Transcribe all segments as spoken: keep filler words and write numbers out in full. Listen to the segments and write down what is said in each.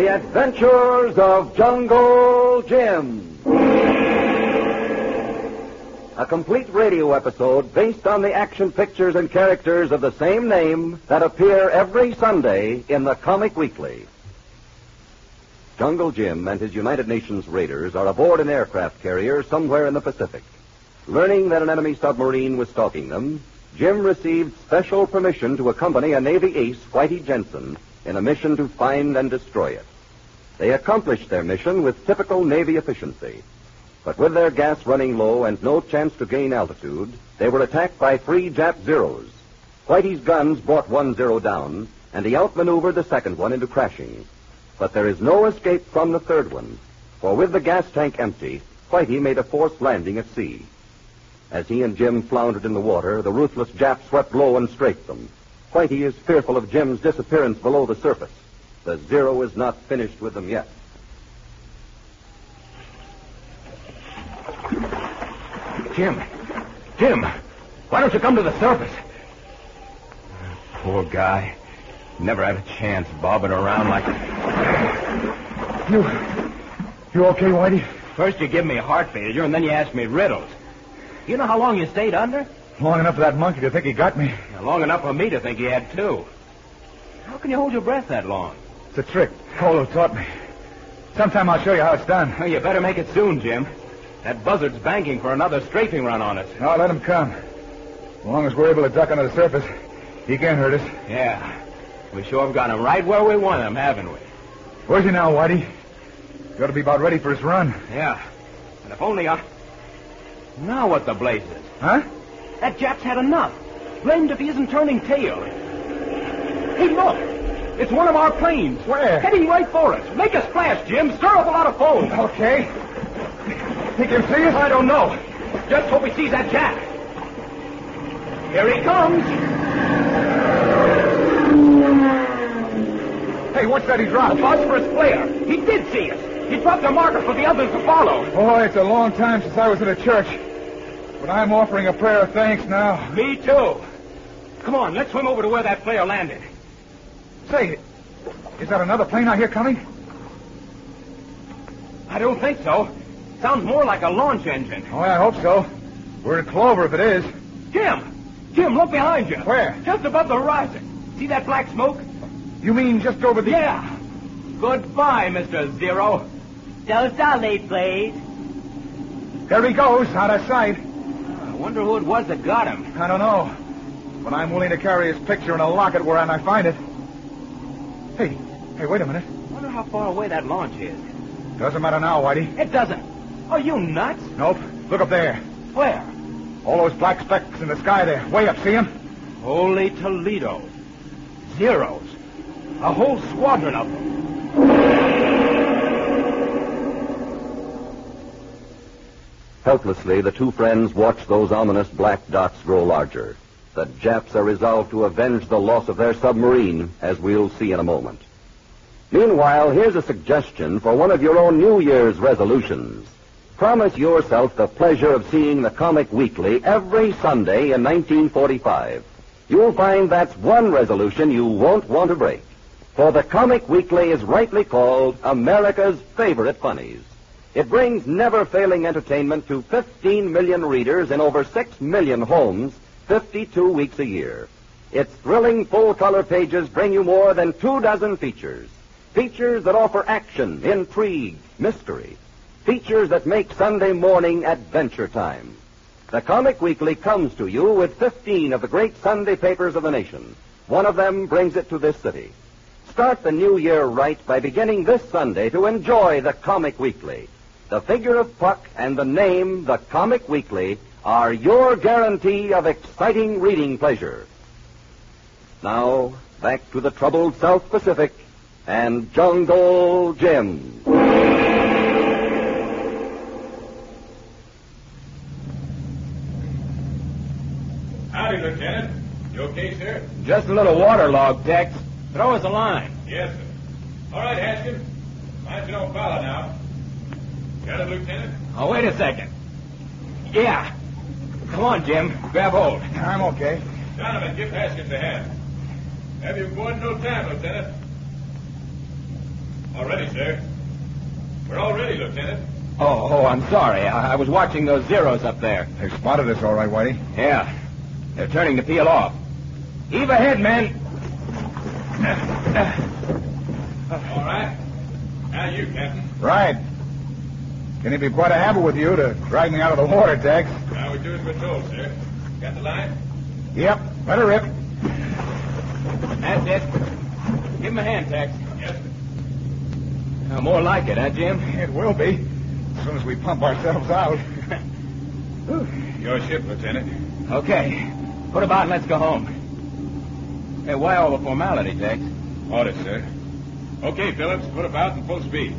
The Adventures of Jungle Jim. A complete radio episode based on the action pictures and characters of the same name that appear every Sunday in the Comic Weekly. Jungle Jim and his United Nations raiders are aboard an aircraft carrier somewhere in the Pacific. Learning that an enemy submarine was stalking them, Jim received special permission to accompany a Navy ace, Whitey Jensen, in a mission to find and destroy it. They accomplished their mission with typical Navy efficiency. But with their gas running low and no chance to gain altitude, they were attacked by three Jap Zeros. Whitey's guns brought one Zero down, and he outmaneuvered the second one into crashing. But there is no escape from the third one, for with the gas tank empty, Whitey made a forced landing at sea. As he and Jim floundered in the water, the ruthless Jap swept low and strafed them. Whitey is fearful of Jim's disappearance below the surface. The Zero is not finished with them yet. Jim, Jim, why don't you come to the surface? Poor guy. Never had a chance bobbing around like... You... You okay, Whitey? First you give me heart failure, and then you ask me riddles. You know how long you stayed under? Long enough for that monkey to think he got me. Yeah, long enough for me to think he had, too. How can you hold your breath that long? It's a trick. Polo taught me. Sometime I'll show you how it's done. Well, you better make it soon, Jim. That buzzard's banking for another strafing run on us. No, let him come. As long as we're able to duck under the surface, he can't hurt us. Yeah. We sure have got him right where we want him, haven't we? Where's he now, Whitey? You ought to be about ready for his run. Yeah. And if only I... Now what the blazes? Huh? That Jap's had enough. Blamed if he isn't turning tail. Hey, look! It's one of our planes. Where? Heading right for us. Make a splash, Jim. Stir up a lot of foam. Okay. Think he'll see us? I don't know. Just hope he sees that Jap. Here he comes. Hey, what's that he dropped? A phosphorus flare. He did see us. He dropped a marker for the others to follow. Oh, it's a long time since I was in a church. But I'm offering a prayer of thanks now. Me too. Come on, let's swim over to where that flare landed. Say, is that another plane I hear coming? I don't think so. Sounds more like a launch engine. Oh, I hope so. We're in clover if it is. Jim! Jim, look behind you. Where? Just above the horizon. See that black smoke? You mean just over the... Yeah. Goodbye, Mister Zero. So solid, Blaze. There he goes, out of sight. I wonder who it was that got him. I don't know. But I'm willing to carry his picture in a locket where I find it. Hey, hey, wait a minute. Wonder how far away that launch is. Doesn't matter now, Whitey. It doesn't. Are you nuts? Nope. Look up there. Where? All those black specks in the sky there. Way up, see them? Holy Toledo. Zeros. A whole squadron of them. Helplessly, the two friends watch those ominous black dots grow larger. The Japs are resolved to avenge the loss of their submarine, as we'll see in a moment. Meanwhile, here's a suggestion for one of your own New Year's resolutions. Promise yourself the pleasure of seeing the Comic Weekly every Sunday in nineteen forty-five. You'll find that's one resolution you won't want to break. For the Comic Weekly is rightly called America's favorite funnies. It brings never-failing entertainment to fifteen million readers in over six million homes, fifty-two weeks a year. Its thrilling full-color pages bring you more than two dozen features. Features that offer action, intrigue, mystery. Features that make Sunday morning adventure time. The Comic Weekly comes to you with fifteen of the great Sunday papers of the nation. One of them brings it to this city. Start the new year right by beginning this Sunday to enjoy the Comic Weekly. The figure of Puck and the name, the Comic Weekly, are your guarantee of exciting reading pleasure. Now, back to the troubled South Pacific and Jungle Jim. Howdy, Lieutenant. You okay, sir? Just a little waterlogged, Tex. Throw us a line. Yes, sir. All right, Haskins. Mind you don't follow now. Got it, Lieutenant? Oh, wait a second. Yeah. Come on, Jim. Grab hold. I'm okay. Donovan, give Haskins a hand. Have you going no time, Lieutenant? All ready, sir. We're all ready, Lieutenant. Oh, oh, I'm sorry. I, I was watching those zeros up there. They spotted us all right, Whitey. Yeah. They're turning to peel off. Heave ahead, men. All right. Now you, Captain. Right. Can it be quite a habit with you to drag me out of the water, Tex? Now we do as we're told, sir. Got the line? Yep. Let her rip. That's it. Give him a hand, Tex. Yes, sir. Now, more like it, huh, Jim? It will be. As soon as we pump ourselves out. Your ship, Lieutenant. Okay. Put about and let's go home. Hey, why all the formality, Tex? Orders, sir. Okay, Phillips, put about and full speed.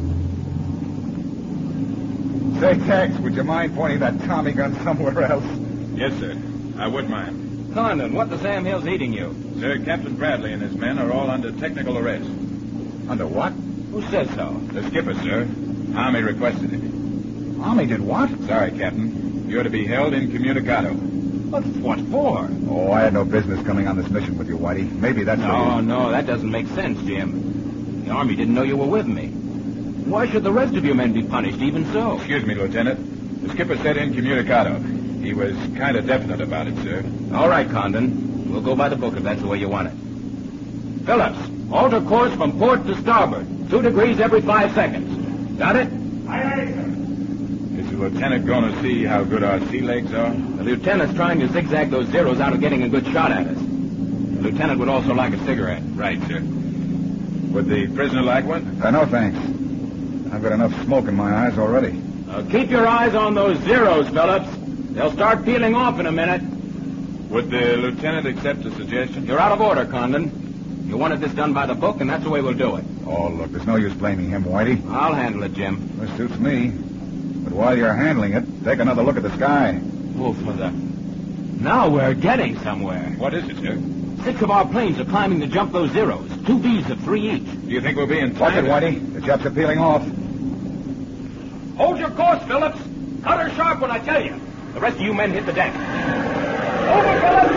Say, Tex, would you mind pointing that Tommy gun somewhere else? Yes, sir. I would mind. Condon, what the Sam Hill's eating you? Sir, Captain Bradley and his men are all under technical arrest. Under what? Who says so? The skipper, sir. Army requested it. Army did what? Sorry, Captain. You're to be held incommunicado. What, what for? Oh, I had no business coming on this mission with you, Whitey. Maybe that's... No, no, that doesn't make sense, Jim. The Army didn't know you were with me. Why should the rest of your men be punished, even so? Excuse me, Lieutenant. The skipper said incommunicado. He was kind of definite about it, sir. All right, Condon. We'll go by the book if that's the way you want it. Phillips, alter course from port to starboard. Two degrees every five seconds. Got it? Aye, aye, sir. Is the lieutenant going to see how good our sea legs are? The lieutenant's trying to zigzag those zeros out of getting a good shot at us. The lieutenant would also like a cigarette. Right, sir. Would the prisoner like one? Uh, no, thanks. I've got enough smoke in my eyes already. Uh, keep your eyes on those zeros, Phillips. They'll start peeling off in a minute. Would the lieutenant accept the suggestion? You're out of order, Condon. You wanted this done by the book, and that's the way we'll do it. Oh, look, there's no use blaming him, Whitey. I'll handle it, Jim. This suits me. But while you're handling it, take another look at the sky. Oh, for the... Now we're getting somewhere. What is it, sir? Six of our planes are climbing to jump those zeros. Two Bs of three each. Do you think we'll be in Watch time? it, Whitey. The Japs are peeling off. Hold your course, Phillips. Cut her sharp when I tell you. The rest of you men hit the deck. Over, Phillips!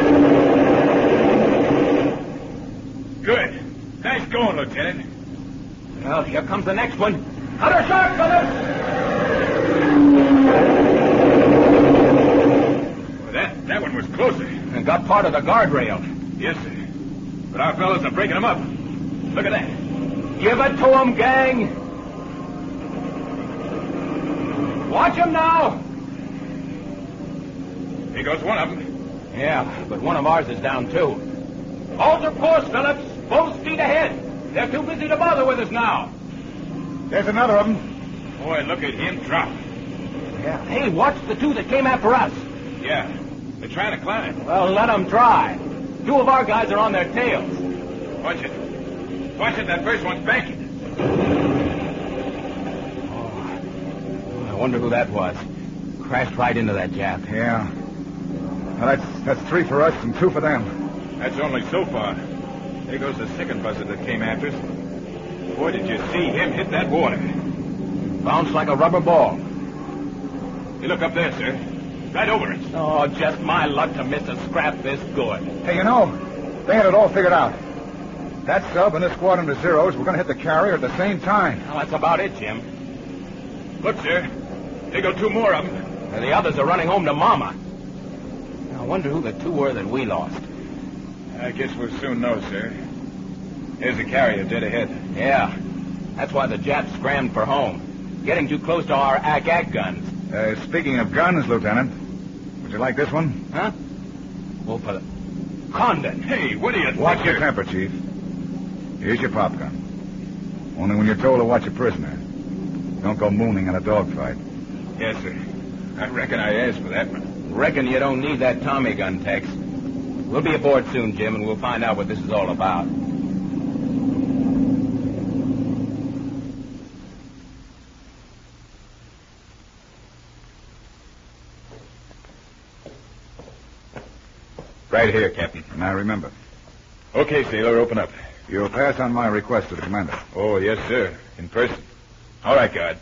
Good. Nice going, Lieutenant. Well, here comes the next one. Cut her sharp, Phillips! Well, that, that one was closer. And got part of the guardrail. Yes, sir. But our fellows are breaking them up. Look at that. Give it to 'em, gang. Watch 'em now. Here goes one of them. Yeah, but one of ours is down, too. Alter course, Phillips. Full speed ahead. They're too busy to bother with us now. There's another of them. Boy, look at him drop. Yeah. Hey, watch the two that came after us. Yeah, they're trying to climb. Well, let 'em try. Two of our guys are on their tails. Watch it. Watch it, that first one's banking. I wonder who that was. Crashed right into that Jap. Yeah. Now, that's, that's three for us and two for them. That's only so far. There goes the second buzzard that came after us. Boy, did you see him hit that water. Bounced like a rubber ball. You look up there, sir. Right over it. Oh, just my luck to miss a scrap this good. Hey, you know, they had it all figured out. That sub and this squadron of zeros were going to hit the carrier at the same time. Well, that's about it, Jim. Look, sir. There go two more of them. And the others are running home to Mama. I wonder who the two were that we lost. I guess we'll soon know, sir. There's the carrier dead ahead. Yeah. That's why the Japs scrammed for home. Getting too close to our A C A C guns. Uh, speaking of guns, Lieutenant, would you like this one? Huh? Well, for the... Condon. Hey, what do you think? Watch your you're- temper, Chief. Here's your pop gun. Only when you're told to watch a prisoner. Don't go mooning in a dogfight. Yes, sir. I reckon I asked for that one. Reckon you don't need that Tommy gun, Tex. We'll be aboard soon, Jim, and we'll find out what this is all about. Right here, Captain. And I remember. Okay, sailor, open up. You'll pass on my request to the commander. Oh, yes, sir. In person. All right, guard.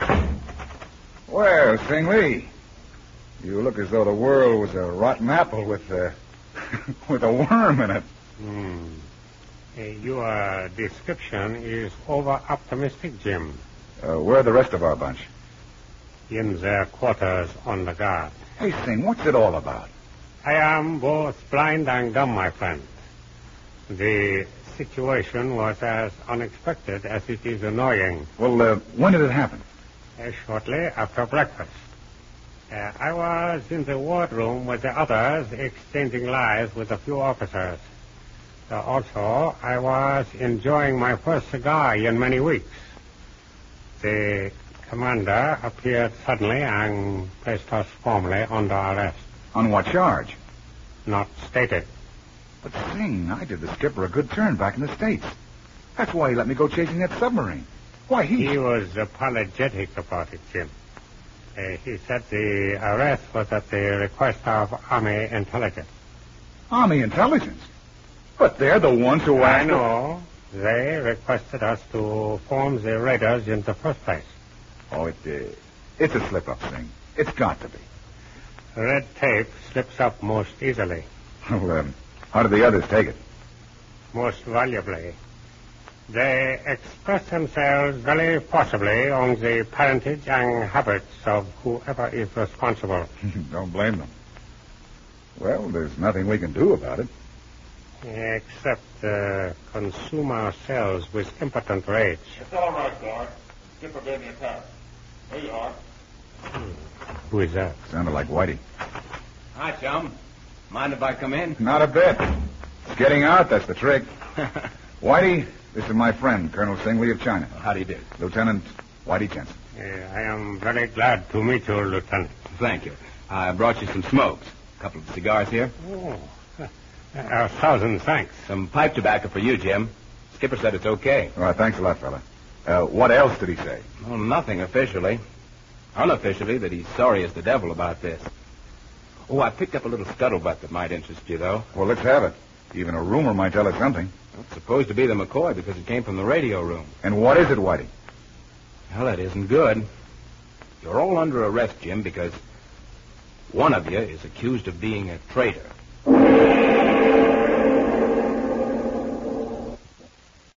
Well, Sing Lee, you look as though the world was a rotten apple with, uh, with a worm in it. Hmm. Uh, your description is over-optimistic, Jim. Uh, where are the rest of our bunch? In their quarters on the guard. Hey, Sing, what's it all about? I am both blind and dumb, my friend. The situation was as unexpected as it is annoying. Well, uh, when did it happen? Uh, shortly after breakfast. Uh, I was in the wardroom with the others, exchanging lies with a few officers. Uh, also, I was enjoying my first cigar in many weeks. The commander appeared suddenly and placed us formally under arrest. On what charge? Not stated. But, Sing, I did the skipper a good turn back in the States. That's why he let me go chasing that submarine. Why, he... He was apologetic about it, Jim. Uh, he said the arrest was at the request of Army intelligence. Army intelligence? But they're the ones who I asked... know. They requested us to form the raiders in the first place. Oh, it, uh, it's a slip-up, Sing. It's got to be. Red tape slips up most easily. Well, um, how did the others take it? Most valuably. They express themselves very forcibly on the parentage and habits of whoever is responsible. Don't blame them. Well, there's nothing we can do about it. Except uh, consume ourselves with impotent rage. It's all right, Guard. Skipper gave me a pass. There you are. Who is that? Sounded like Whitey. Hi, chum. Mind if I come in? Not a bit. It's getting out, that's the trick. Whitey, this is my friend, Colonel Singley of China. How do you do? Lieutenant Whitey Jensen. Uh, I am very glad to meet you, Lieutenant. Thank you. I brought you some smokes. A couple of cigars here. Oh, a thousand thanks. Some pipe tobacco for you, Jim. Skipper said it's okay. All right, thanks a lot, fella. Uh, what else did he say? Well, nothing officially. Unofficially, that he's sorry as the devil about this. Oh, I picked up a little scuttlebutt that might interest you, though. Well, let's have it. Even a rumor might tell us something. It's supposed to be the McCoy because it came from the radio room. And what is it, Whitey? Well, that isn't good. You're all under arrest, Jim, because one of you is accused of being a traitor.